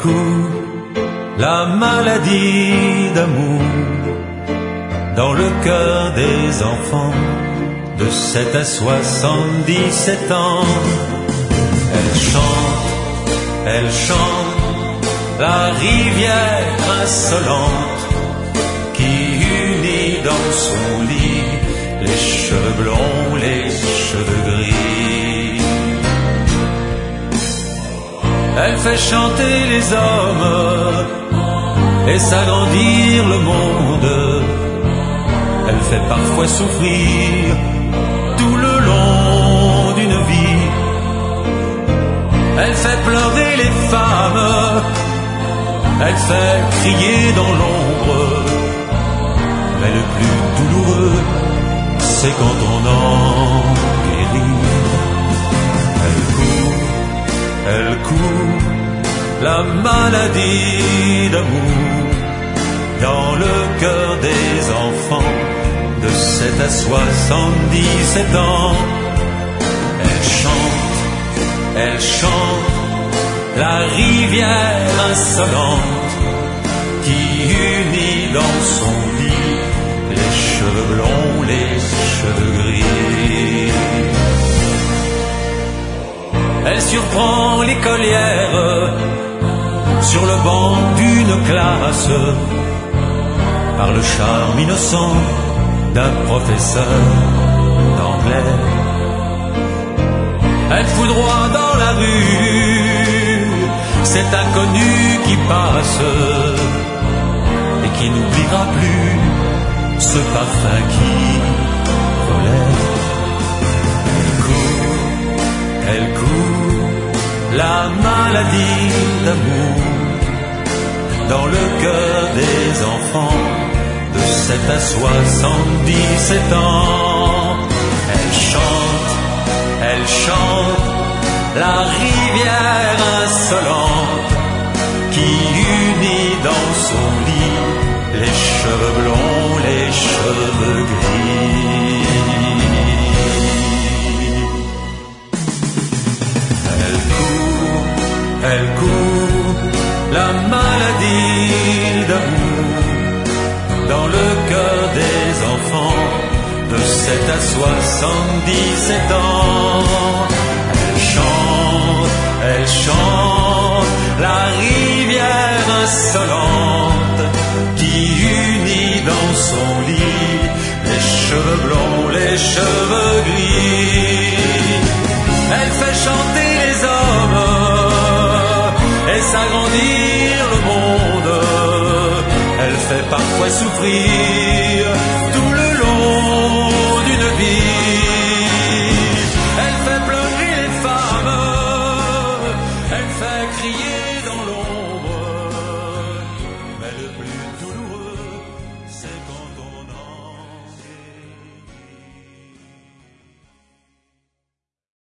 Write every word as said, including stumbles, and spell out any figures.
court la maladie d'amour dans le cœur des enfants de sept à soixante-dix-sept ans. Elle chante, elle chante, la rivière insolente qui unit dans son lit les cheveux blonds, les cheveux gris. Elle fait chanter les hommes et s'agrandir le monde. Elle fait parfois souffrir tout le long d'une vie. Elle fait pleurer les femmes, elle fait crier dans l'ombre. Mais le plus douloureux, c'est quand on en guérit. Elle court, elle court, la maladie d'amour dans le cœur des enfants de sept à soixante-dix-sept ans. Elle chante, elle chante, la rivière insolente qui unit dans son lit les cheveux blonds, les cheveux gris. Elle surprend l'écolière sur le banc d'une classe par le charme innocent d'un professeur d'anglais. Elle foudroie dans la rue cet inconnu qui passe et qui n'oubliera plus ce parfum qui volait. Elle court, elle court, la maladie d'amour dans le cœur des enfants de sept à soixante-dix-sept ans. Elle chante, elle chante, la rivière insolente qui unit dans son lit les cheveux blonds, les cheveux gris. Elle court, elle court, la maladie d'amour dans le cœur des enfants de sept à soixante-dix-sept ans. Elle chante, elle chante, la rivière insolente qui unit dans son lit les cheveux blonds, les cheveux gris. Elle fait chanter les hommes et s'agrandir le monde. Elle fait parfois souffrir tout le long d'une vie. Elle fait pleurer les femmes, elle fait crier